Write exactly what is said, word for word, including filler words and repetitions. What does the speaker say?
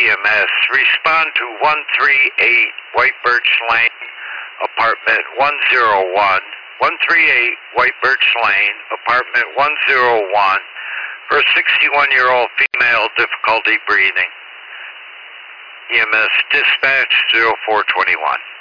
M S. Respond to one three eight White Birch Lane, apartment one oh one. one three eight White Birch Lane, apartment one oh one, for a sixty-one-year-old female, difficulty breathing. E M S dispatch zero four two one.